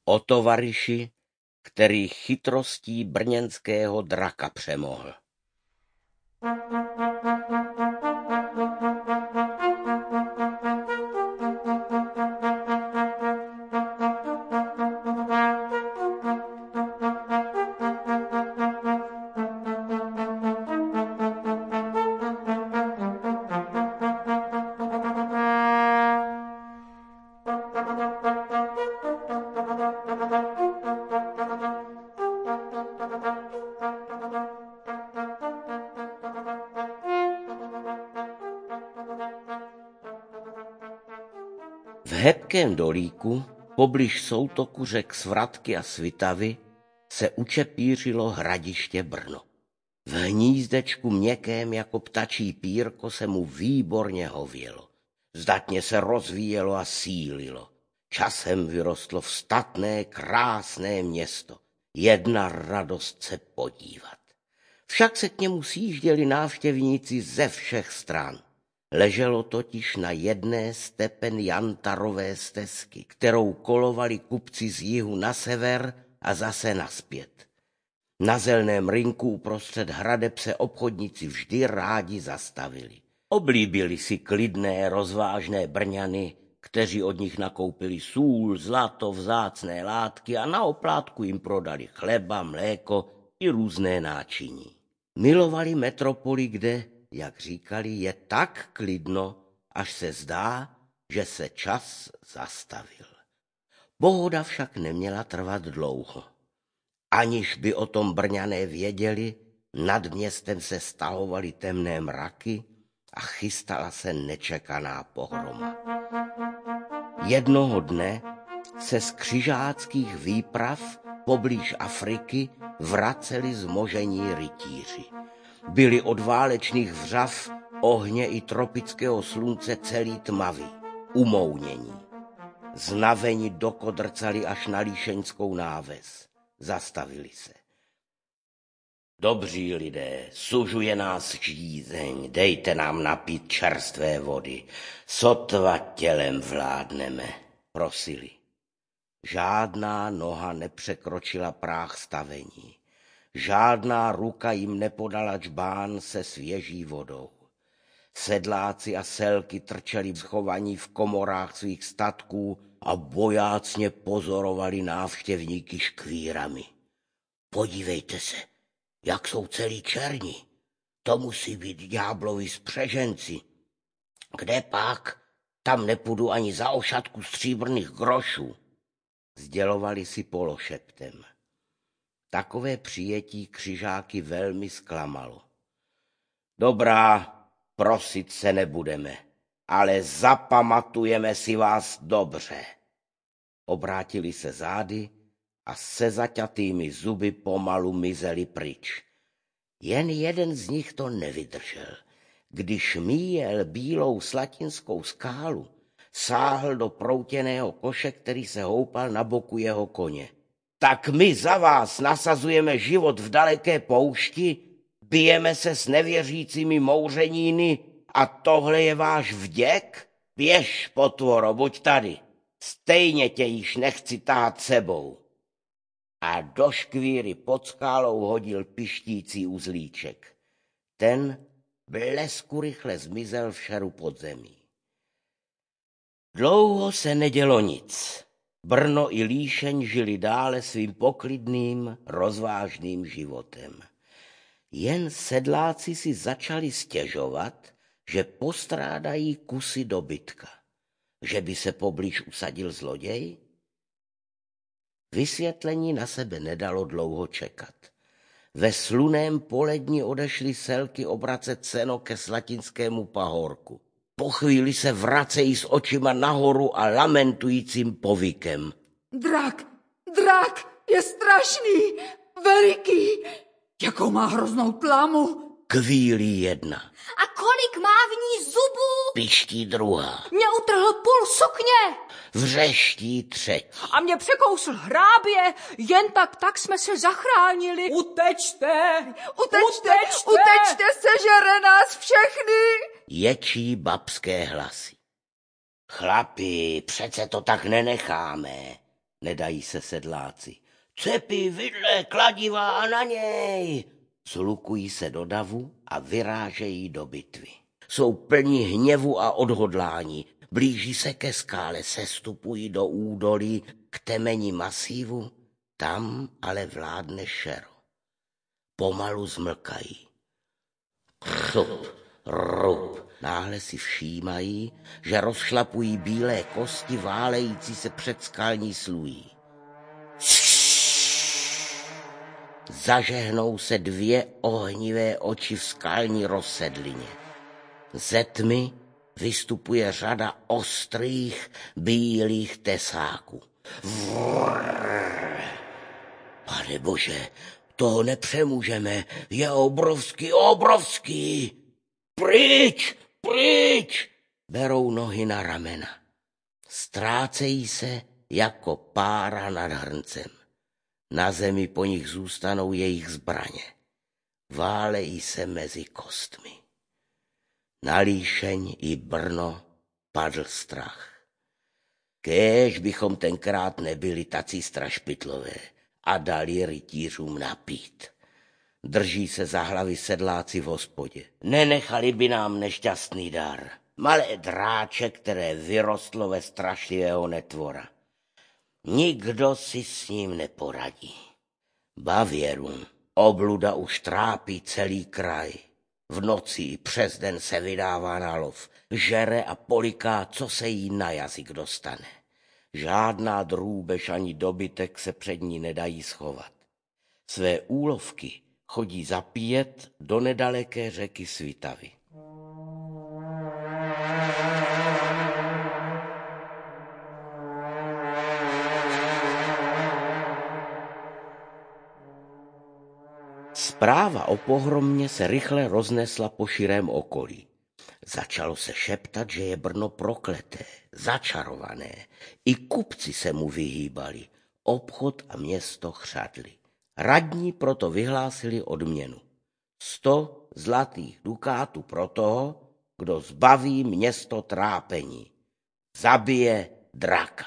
O tovaryši, který chytrostí brněnského draka přemohl. V hebkém dolíku, poblíž soutoku řek Svratky a Svitavy, se učepířilo hradiště Brno. V hnízdečku měkkém jako ptačí pírko se mu výborně hovělo. Zdatně se rozvíjelo a sílilo. Časem vyrostlo v statné, krásné město. Jedna radost se podívat. Však se k němu sjížděli návštěvníci ze všech stran. Leželo totiž na jedné z tepen Jantarové stezky, kterou kolovali kupci z jihu na sever a zase nazpět. Na zelném rynku uprostřed hradeb se obchodníci vždy rádi zastavili. Oblíbili si klidné, rozvážné Brňany, kteří od nich nakoupili sůl, zlato, vzácné látky a na oplátku jim prodali chleba, mléko i různé náčiní. Milovali metropoli, kde, jak říkali, je tak klidno, až se zdá, že se čas zastavil. Pohoda však neměla trvat dlouho. Aniž by o tom Brňané věděli, nad městem se stahovaly temné mraky a chystala se nečekaná pohroma. Jednoho dne se z křižáckých výprav poblíž Afriky vraceli zmožení rytíři. Byli od válečných vřav, ohně i tropického slunce celý tmavý, umounění. Znaveni dokodrcali až na Líšeňskou náves. Zastavili se. Dobří lidé, sužuje nás žízeň, dejte nám napít čerstvé vody, sotva tělem vládneme, prosili. Žádná noha nepřekročila práh stavení, žádná ruka jim nepodala džbán se svěží vodou. Sedláci a selky trčeli schovaní v komorách svých statků a bojácně pozorovali návštěvníky škvírami. Podívejte se, jak jsou celí černí. To musí být ďáblovi spřeženci. Kde pak? Tam nepůjdu ani za ošatku stříbrných grošů. Sdělovali si pološeptem. Takové přijetí křižáky velmi zklamalo. Dobrá, prosit se nebudeme, ale zapamatujeme si vás dobře. Obrátili se zády a se zaťatými zuby pomalu mizeli pryč. Jen jeden z nich to nevydržel. Když míjel bílou slatinskou skálu, sáhl do proutěného koše, který se houpal na boku jeho koně. Tak my za vás nasazujeme život v daleké poušti, bijeme se s nevěřícími mouřeníny a tohle je váš vděk? Běž, potvoro, buď tady. Stejně tě již nechci tahat sebou. A do škvíry pod skálou hodil pištící uzlíček. Ten blesku rychle zmizel v šeru podzemí. Dlouho se nedělo nic. Brno i Líšeň žili dále svým poklidným, rozvážným životem. Jen sedláci si začali stěžovat, že postrádají kusy dobytka. Že by se poblíž usadil zloděj? Vysvětlení na sebe nedalo dlouho čekat. Ve sluném poledni odešly selky obracet seno ke Slatinskému pahorku. Po chvíli se vracejí s očima nahoru a lamentujícím povykem. Drak je strašný, veliký, jakou má hroznou tlamu. Kvílí jedna. A kolik má v ní zubů? Piští druhá. Mě utrhl půl sukně. Vřeští třetí. A mě překousl hrábě, jen tak jsme se zachránili. Utečte, sežere nás všechny. Ječí babské hlasy. Chlapi, přece to tak nenecháme. nedají se sedláci. Cepy, vidle, kladiva a na něj! Zlukují se do davu a vyrážejí do bitvy. Jsou plní hněvu a odhodlání. Blíží se ke skále, sestupují do údolí k temeni masívu. Tam ale vládne šero. Pomalu zmlkají. Křup, rup. Náhle si všímají, že rozšlapují bílé kosti válející se před skalní slůjí. Zažehnou se 2 ohnivé oči v skalní rozsedlině. Ze tmy vystupuje řada ostrých bílých tesáků. Pane Bože, toho nepřemůžeme, je obrovský. Pryč, pryč! Berou nohy na ramena. Ztrácejí se jako pára nad hrncem. Na zemi po nich zůstanou jejich zbraně. Válejí se mezi kostmi. Na Líšeň i Brno padl strach. Kéž bychom tenkrát nebyli tací strašpytlové a dali rytířům napít. Drží se za hlavy sedláci v hospodě. Nenechali by nám nešťastný dar. Malé dráče, které vyrostlo ve strašlivého netvora. Nikdo si s ním neporadí. Bavěrun, obluda už trápí celý kraj. V noci i přes den se vydává na lov. Žere a poliká, co se jí na jazyk dostane. Žádná drůbež ani dobytek se před ní nedají schovat. Své úlovky chodí zapíjet do nedaleké řeky Svitavy. Zpráva o pohromě se rychle roznesla po širém okolí. Začalo se šeptat, že je Brno prokleté, začarované. I kupci se mu vyhýbali. Obchod a město chřadli. Radní proto vyhlásili odměnu. 100 zlatých dukátů pro toho, kdo zbaví město trápení. Zabije draka.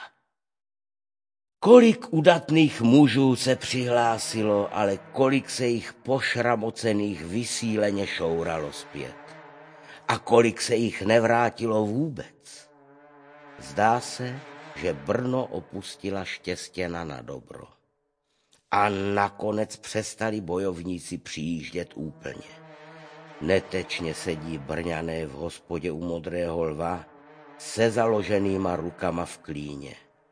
Kolik udatných mužů se přihlásilo, ale kolik se jich pošramocených vysíleně šouralo zpět. A kolik se jich nevrátilo vůbec. Zdá se, že Brno opustila Štěstěna na dobro. A nakonec přestali bojovníci přijíždět úplně. Netečně sedí Brňané v hospodě u Modrého lva se založenýma rukama v klíně.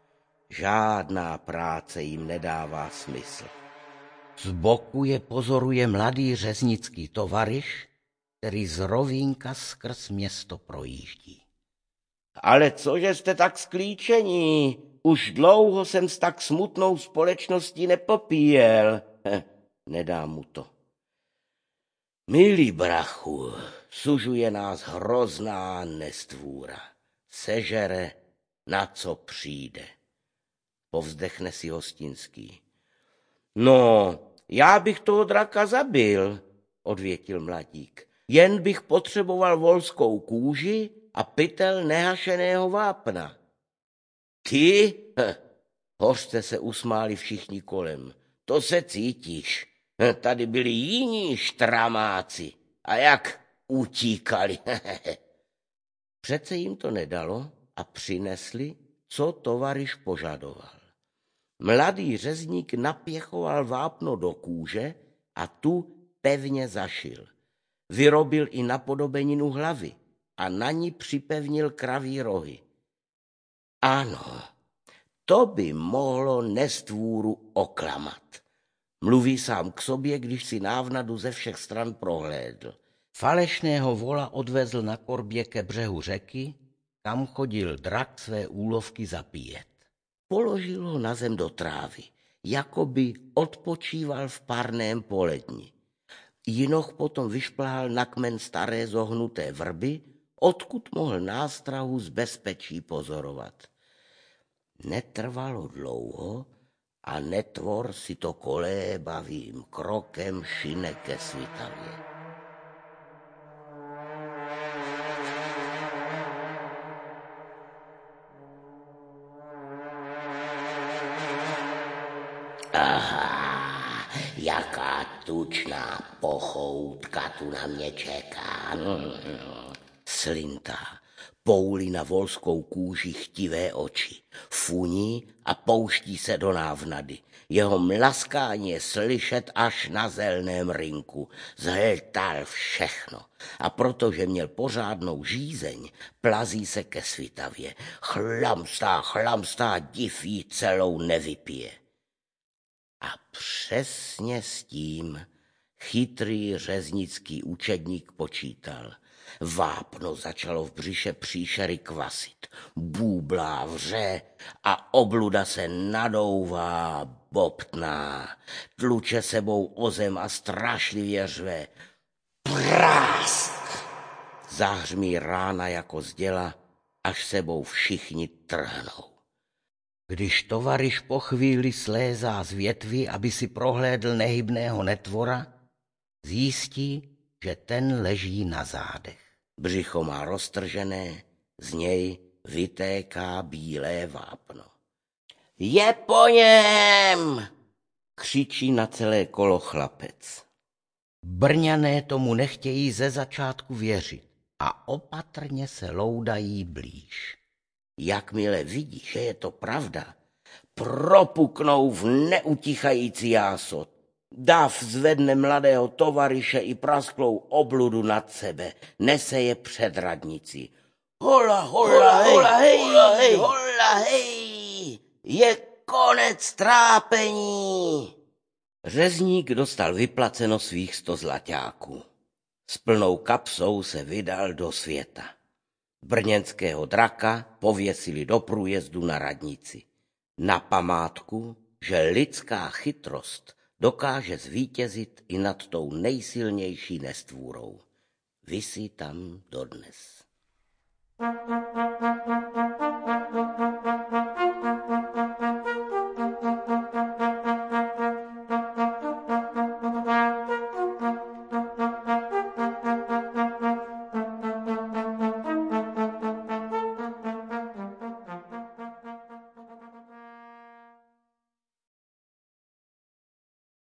Žádná práce jim nedává smysl. Zboku je pozoruje mladý řeznický tovaryš, který z rovínka skrz město projíždí. Ale cože jste tak sklíčení? Už dlouho jsem s tak smutnou společností nepopíjel. Nedá mu to. Milý brachu, sužuje nás hrozná nestvůra. Sežere, na co přijde. Povzdechne si Hostinský. No, já bych toho draka zabil, odvětil mladík. Jen bych potřeboval volskou kůži a pytel nehašeného vápna. Ty? Hořce se usmáli všichni kolem. To se cítíš. Tady byli jiní štramáci. A jak utíkali. Přece jim to nedalo a přinesli, co tovaryš požadoval. Mladý řezník napěchoval vápno do kůže a tu pevně zašil. Vyrobil i napodobeninu hlavy a na ní připevnil kraví rohy. Ano, to by mohlo nestvůru oklamat. Mluví sám k sobě, když si návnadu ze všech stran prohlédl. Falešného vola odvezl na korbě ke břehu řeky, kam chodil drak své úlovky zapíjet. Položil ho na zem do trávy, jako by odpočíval v parném poledni. Jinoch potom vyšplhal na kmen staré zohnuté vrby, odkud mohl nástrahu z bezpečí pozorovat. Netrvalo dlouho a netvor si to kolébavým krokem šine ke Svitavě. Aha, jaká tučná pochoutka tu na mě čeká. Slintá, poulí na volskou kůži chtivé oči, funí a pouští se do návnady. Jeho mlaskání je slyšet až na zelném rynku. Zhltal všechno. A protože měl pořádnou žízeň, plazí se ke Svitavě. Chlamstá, div jí celou nevypije. A přesně s tím chytrý řeznický učedník počítal. Vápno začalo v břiše příšery kvasit, bůblá, vře a obluda se nadouvá, bobtná, tluče sebou o zem a strašlivě řve. Prásk! Zahřmí rána jako z děla, až sebou všichni trhnou. Když tovaryš po chvíli slézá z větví, aby si prohlédl nehybného netvora, zjistí, že ten leží na zádech. Břicho má roztržené, z něj vytéká bílé vápno. Je po něm! Křičí na celé kolo chlapec. Brňané tomu nechtějí ze začátku věřit a opatrně se loudají blíž. Jakmile vidí, že je to pravda, propuknou v neutichající jásot. Dav zvedne mladého tovaryše i prasklou obludu nad sebe, nese je před radnici. Hola, hej, je konec trápení. Řezník dostal vyplaceno svých 100 zlaťáků. S plnou kapsou se vydal do světa. Brněnského draka pověsili do průjezdu na radnici. Na památku, že lidská chytrost dokáže zvítězit i nad tou nejsilnější nestvůrou. Visí tam dodnes.